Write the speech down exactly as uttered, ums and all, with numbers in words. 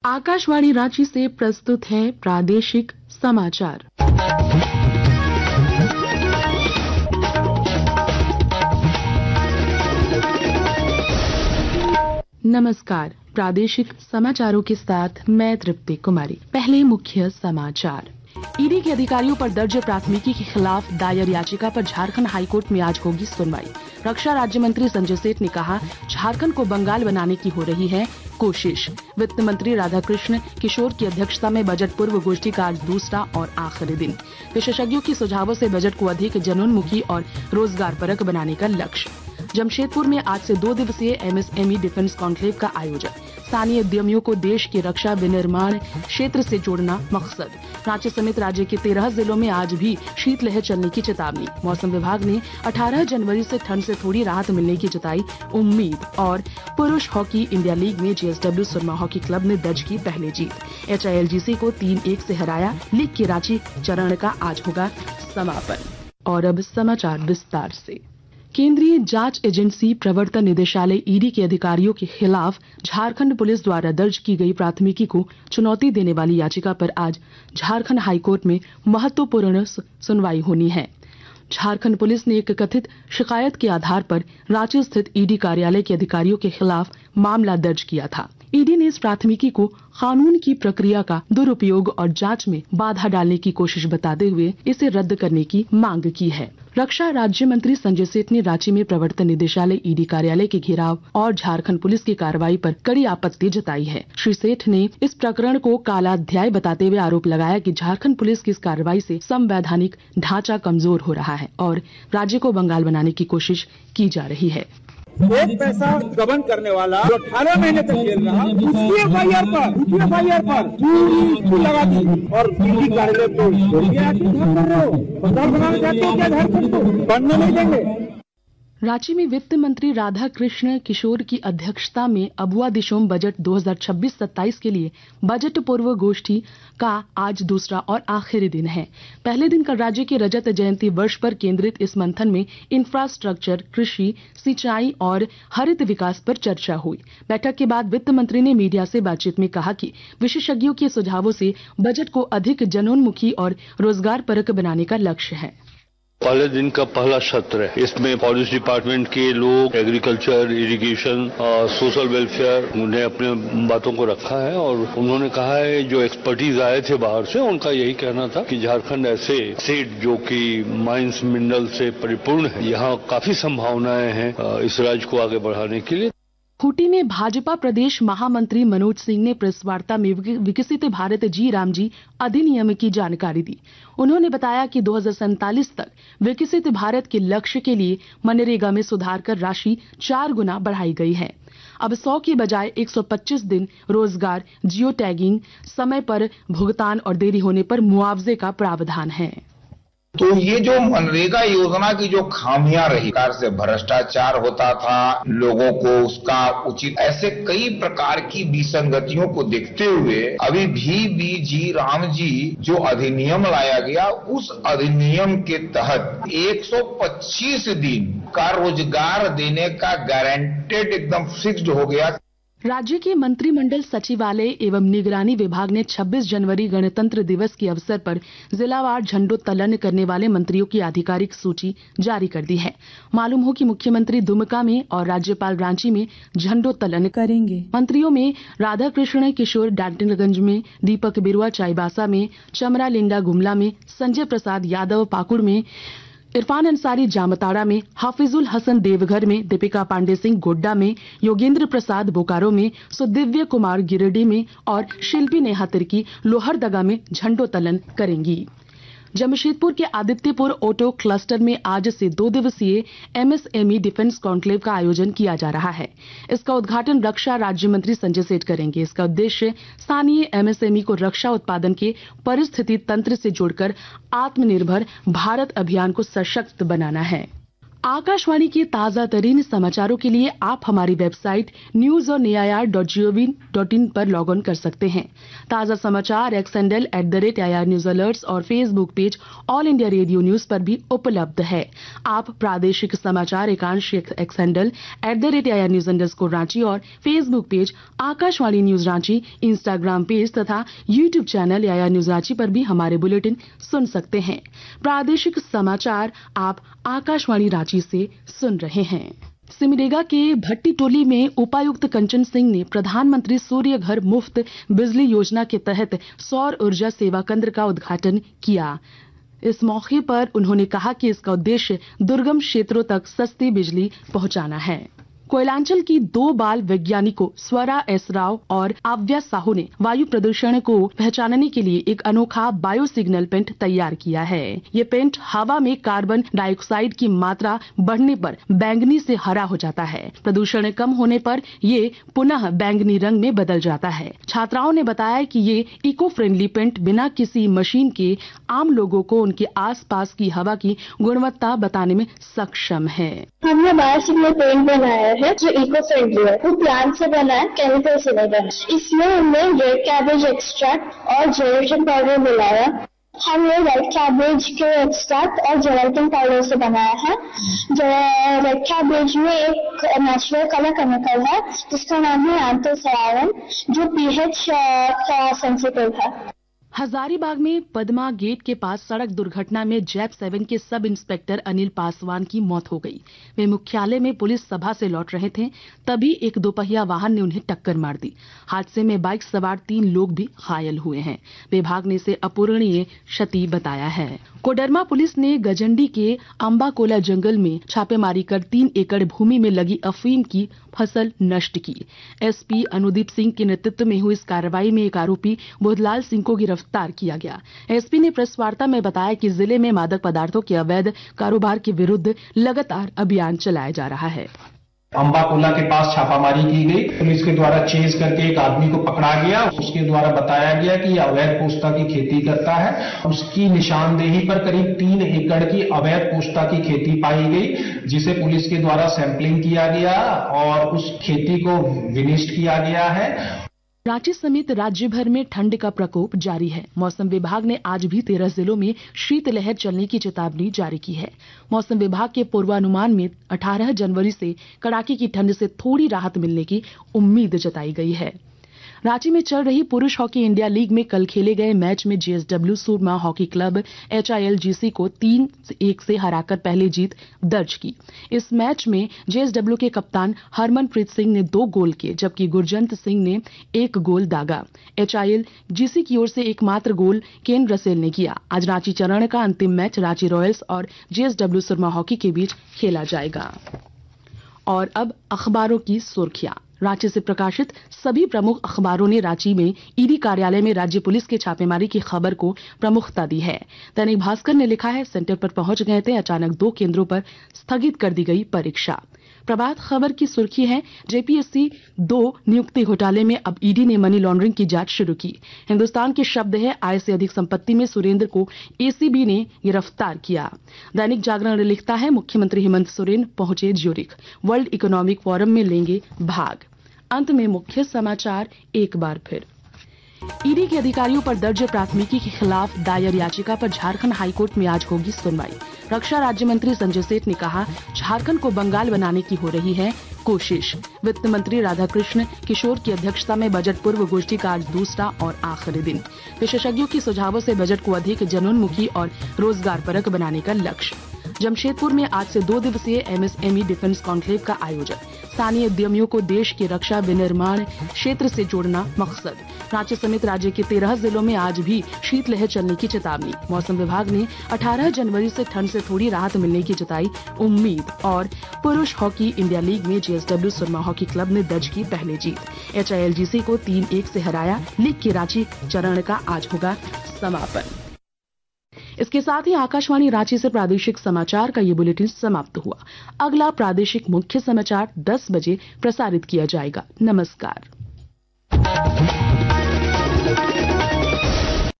आकाशवाणी रांची से प्रस्तुत है प्रादेशिक समाचार। नमस्कार, प्रादेशिक समाचारों के साथ मैं तृप्ति कुमारी। पहले मुख्य समाचार। ईडी के अधिकारियों पर दर्ज प्राथमिकी के खिलाफ दायर याचिका पर झारखंड हाईकोर्ट में आज होगी सुनवाई। रक्षा राज्य मंत्री संजय सेठ ने कहा, झारखंड को बंगाल बनाने की हो रही है कोशिश। वित्त मंत्री राधाकृष्ण किशोर की अध्यक्षता में बजट पूर्व गोष्ठी का आज दूसरा और आखिरी दिन। विशेषज्ञों के सुझावों से बजट को अधिक जनोन्मुखी और रोजगार परक बनाने का लक्ष्य। जमशेदपुर में आज से दो दिवसीय एमएसएमई डिफेंस कॉन्क्लेव का आयोजन। स्थानीय उद्यमियों को देश के रक्षा विनिर्माण क्षेत्र से जोड़ना मकसद। रांची समेत राज्य के तेरह जिलों में आज भी शीतलहर चलने की चेतावनी। मौसम विभाग ने अठारह जनवरी से ठंड से थोड़ी राहत मिलने की जताई उम्मीद। और पुरुष हॉकी इंडिया लीग में जेएसडब्ल्यू सुरमा हॉकी क्लब ने दर्ज की पहली जीत। एचआईएलजीसी को तीन एक से हराया। लीग के रांची चरण का आज होगा समापन। और अब समाचार विस्तार से। केंद्रीय जांच एजेंसी प्रवर्तन निदेशालय ईडी के अधिकारियों के खिलाफ झारखंड पुलिस द्वारा दर्ज की गई प्राथमिकी को चुनौती देने वाली याचिका पर आज झारखंड हाईकोर्ट में महत्वपूर्ण सुनवाई होनी है। झारखंड पुलिस ने एक कथित शिकायत के आधार पर रांची स्थित ईडी कार्यालय के अधिकारियों के खिलाफ मामला दर्ज किया था। ईडी ने इस प्राथमिकी को कानून की प्रक्रिया का दुरुपयोग और जांच में बाधा डालने की कोशिश बताते हुए इसे रद्द करने की मांग की है। रक्षा राज्य मंत्री संजय सेठ ने रांची में प्रवर्तन निदेशालय ईडी कार्यालय के घेराव और झारखंड पुलिस की कार्रवाई पर कड़ी आपत्ति जताई है। श्री सेठ ने इस प्रकरण को काला अध्याय बताते हुए आरोप लगाया कि झारखंड पुलिस की इस कार्रवाई से संवैधानिक ढांचा कमजोर हो रहा है और राज्य को बंगाल बनाने की कोशिश की जा रही है। एक पैसा गबन करने वाला जो अठारह महीने तक जेल रहा, उसकी एफ आई आर पर उसकी एफ आई आर पर पूरी लगा दी और ईडी कार्यालय को क्या कर रहे हो? बंगाल बनाना चाहते हो क्या? झारखंड को बनने नहीं देंगे। रांची में वित्त मंत्री राधाकृष्ण किशोर की अध्यक्षता में अबुआ दिशोम बजट दो हज़ार छब्बीस सत्ताईस के लिए बजट पूर्व गोष्ठी का आज दूसरा और आखिरी दिन है। पहले दिन कल राज्य के रजत जयंती वर्ष पर केंद्रित इस मंथन में इंफ्रास्ट्रक्चर, कृषि, सिंचाई और हरित विकास पर चर्चा हुई। बैठक के बाद वित्त मंत्री ने मीडिया से बातचीत में कहा कि विशेषज्ञों के सुझावों से बजट को अधिक जनोन्मुखी और रोजगार परक बनाने का लक्ष्य है। पहले दिन का पहला सत्र है। इसमें फॉरेस्ट डिपार्टमेंट के लोग, एग्रीकल्चर, इरिगेशन, सोशल वेलफेयर ने अपने बातों को रखा है और उन्होंने कहा है जो एक्सपर्टीज आए थे बाहर से उनका यही कहना था कि झारखंड ऐसे स्टेट जो कि माइंस मिनरल से परिपूर्ण है, यहाँ काफी संभावनाएं हैं इस राज्य को आगे बढ़ाने के लिए। खूंटी में भाजपा प्रदेश महामंत्री मनोज सिंह ने प्रेस वार्ता में विकसित भारत जी राम जी अधिनियम की जानकारी दी। उन्होंने बताया कि दो हज़ार सैंतालीस तक विकसित भारत के लक्ष्य के लिए मनरेगा में सुधार कर राशि चार गुना बढ़ाई गई है। अब सौ की बजाय एक सौ पच्चीस दिन रोजगार, जियो टैगिंग, समय पर भुगतान और देरी होने पर मुआवजे का प्रावधान है। तो ये जो मनरेगा योजना की जो खामियां रही, कार से भ्रष्टाचार होता था, लोगों को उसका उचित, ऐसे कई प्रकार की विसंगतियों को देखते हुए अभी भी बी जी राम जी जो अधिनियम लाया गया, उस अधिनियम के तहत एक सौ पच्चीस दिन का रोजगार देने का गारंटेड एकदम फिक्स्ड हो गया। राज्य के मंत्रिमंडल सचिवालय एवं निगरानी विभाग ने छब्बीस जनवरी गणतंत्र दिवस के अवसर पर जिलावार झंडोत्तोलन करने वाले मंत्रियों की आधिकारिक सूची जारी कर दी है। मालूम हो कि मुख्यमंत्री दुमका में और राज्यपाल रांची में झंडोत्तोलन करेंगे। मंत्रियों में राधाकृष्ण किशोर डाल्टनगंज में, दीपक बिरुआ चाईबासा में, चमरा लिंडा गुमला में, संजय प्रसाद यादव पाकुड़ में, इरफान अंसारी जामताड़ा में, हाफिजुल हसन देवघर में, दीपिका पांडे सिंह गोड्डा में, योगेंद्र प्रसाद बोकारो में, सुदिव्य कुमार गिरिडीह में और शिल्पी नेहा तिर्की लोहरदगा में झंडोत्तोलन करेंगी। जमशेदपुर के आदित्यपुर ऑटो क्लस्टर में आज से दो दिवसीय एमएसएमई डिफेंस कॉन्क्लेव का आयोजन किया जा रहा है। इसका उद्घाटन रक्षा राज्य मंत्री संजय सेठ करेंगे। इसका उद्देश्य स्थानीय एमएसएमई को रक्षा उत्पादन के परिस्थिति तंत्र से जोड़कर आत्मनिर्भर भारत अभियान को सशक्त बनाना है। आकाशवाणी के ताजा तरीन समाचारों के लिए आप हमारी वेबसाइट न्यूज और AIR dot GOV dot in पर लॉग ऑन कर सकते हैं। ताजा समाचार X handle at the rate AIR news alerts और Facebook page All India Radio news पर भी उपलब्ध है। आप प्रादेशिक समाचार एकांश X handle at the rate AIR news underscore Ranchi और Facebook page Akashvani news Ranchi, Instagram page तथा YouTube channel AIR news Ranchi पर भी हमारे बुलेटिन सुन सकते हैं। प्रादेशिक समाचार आप आकाशवाणी रांची से सुन रहे हैं। सिमडेगा के भट्टी टोली में उपायुक्त कंचन सिंह ने प्रधानमंत्री सूर्य घर मुफ्त बिजली योजना के तहत सौर ऊर्जा सेवा केंद्र का उद्घाटन किया। इस मौके पर उन्होंने कहा कि इसका उद्देश्य दुर्गम क्षेत्रों तक सस्ती बिजली पहुंचाना है। कोयलांचल की दो बाल वैज्ञानिकों स्वरा एस राव और आव्या साहू ने वायु प्रदूषण को पहचानने के लिए एक अनोखा बायो सिग्नल पेंट तैयार किया है। ये पेंट हवा में कार्बन डाइऑक्साइड की मात्रा बढ़ने पर बैंगनी से हरा हो जाता है। प्रदूषण कम होने पर ये पुनः बैंगनी रंग में बदल जाता है। छात्राओं ने बताया कि ये इको फ्रेंडली पेंट बिना किसी मशीन के आम लोगों को उनके आसपास की हवा की गुणवत्ता बताने में सक्षम है। हमने बायो सिग्नल पेंट बनाया है जो इको फ्रेंडली है। वो प्लांट से बना है, केमिकल से नहीं बना। इसमें हमने रेड कैबेज एक्सट्रैक्ट और जेलेटिन पाउडर मिलाया। हमने रेड कैबेज के एक्सट्रैक्ट और जेलेटिन पाउडर से बनाया है। रेड कैबेज में एक नेचुरल कलर केमिकल है जिसका नाम है एंथोसायरन जो पीएच का सेंसिटिव है। हजारीबाग में पद्मा गेट के पास सड़क दुर्घटना में जैप सेवन के सब इंस्पेक्टर अनिल पासवान की मौत हो गई। वे मुख्यालय में पुलिस सभा से लौट रहे थे, तभी एक दोपहिया वाहन ने उन्हें टक्कर मार दी। हादसे में बाइक सवार तीन लोग भी घायल हुए हैं। विभाग ने इसे अपूरणीय क्षति बताया है। कोडरमा पुलिस ने गजंडी के अम्बाकोला जंगल में छापेमारी कर तीन एकड़ भूमि में लगी अफीम की फसल नष्ट की। एसपी अनुदीप सिंह के नेतृत्व में हुई इस कार्रवाई में एक आरोपी बुधलाल सिंह को गिरफ्तार किया गया। एसपी ने प्रेस वार्ता में बताया कि जिले में मादक पदार्थों के अवैध कारोबार के विरुद्ध लगातार अभियान चलाया जा रहा है। अम्बाकोला के पास छापामारी की गई। पुलिस के द्वारा चेज करके एक आदमी को पकड़ा गया। उसके द्वारा बताया गया कि यह अवैध पोस्ता की खेती करता है। उसकी निशानदेही पर करीब तीन एकड़ की अवैध पोस्ता की खेती पाई गई, जिसे पुलिस के द्वारा सैंपलिंग किया गया और उस खेती को विनिष्ट किया गया है। रांची समेत राज्य भर में ठंड का प्रकोप जारी है। मौसम विभाग ने आज भी तेरह जिलों में शीतलहर चलने की चेतावनी जारी की है। मौसम विभाग के पूर्वानुमान में अठारह जनवरी से कड़ाके की ठंड से थोड़ी राहत मिलने की उम्मीद जताई गई है। रांची में चल रही पुरुष हॉकी इंडिया लीग में कल खेले गए मैच में JSW Surma hockey club HILGC को तीन एक से हराकर पहले जीत दर्ज की। इस मैच में जेएसडब्ल्यू के कप्तान हरमनप्रीत सिंह ने दो गोल किए, जबकि गुरजंत सिंह ने एक गोल दागा। एचआईएलजीसी की ओर से एकमात्र गोल केन रसेल ने किया। आज रांची चरण का अंतिम मैच रांची रॉयल्स और जेएसडब्ल्यू सुरमा हॉकी के बीच खेला जाएगा। और अब अखबारों की सुर्खियां। रांची से प्रकाशित सभी प्रमुख अखबारों ने रांची में ईडी कार्यालय में राज्य पुलिस के छापेमारी की खबर को प्रमुखता दी है। दैनिक भास्कर ने लिखा है, सेंटर पर पहुंच गए थे, अचानक दो केंद्रों पर स्थगित कर दी गई परीक्षा। प्रभात खबर की सुर्खी है, जेपीएससी दो नियुक्ति घोटाले में अब ईडी ने मनी लॉन्ड्रिंग की जांच शुरू की। हिंदुस्तान के शब्द है, आय से अधिक संपत्ति में सुरेंद्र को एसीबी ने गिरफ्तार किया। दैनिक जागरण लिखता है, मुख्यमंत्री हेमंत सोरेन पहुंचे ज्यूरिख, वर्ल्ड इकोनॉमिक फोरम में लेंगे भाग। अंत में मुख्य समाचार एक बार फिर। ईडी के अधिकारियों पर दर्ज प्राथमिकी के खिलाफ दायर याचिका पर झारखंड हाईकोर्ट में आज होगी सुनवाई। रक्षा राज्य मंत्री संजय सेठ ने कहा, झारखंड को बंगाल बनाने की हो रही है कोशिश। वित्त मंत्री राधाकृष्ण किशोर की अध्यक्षता में बजट पूर्व गोष्ठी का आज दूसरा और आखिरी दिन। विशेषज्ञों के सुझावों से बजट को अधिक जनोन्मुखी और रोजगार परक बनाने का लक्ष्य। जमशेदपुर में आज से दो दिवसीय एमएसएमई डिफेंस कॉन्क्लेव का आयोजन। स्थानीय उद्यमियों को देश के रक्षा विनिर्माण क्षेत्र से जोड़ना मकसद। रांची समेत राज्य के तेरह जिलों में आज भी शीतलहर चलने की चेतावनी। मौसम विभाग ने अठारह जनवरी से ठंड से थोड़ी राहत मिलने की जताई उम्मीद। और पुरुष हॉकी इंडिया लीग में जेएसडब्ल्यू सुरमा हॉकी क्लब ने दर्ज की पहली जीत। एचआईएलजीसी को तीन एक से हराया। लीग के रांची चरण का आज होगा समापन। इसके साथ ही आकाशवाणी रांची से प्रादेशिक समाचार का ये बुलेटिन समाप्त हुआ। अगला प्रादेशिक मुख्य समाचार दस बजे प्रसारित किया जाएगा। नमस्कार।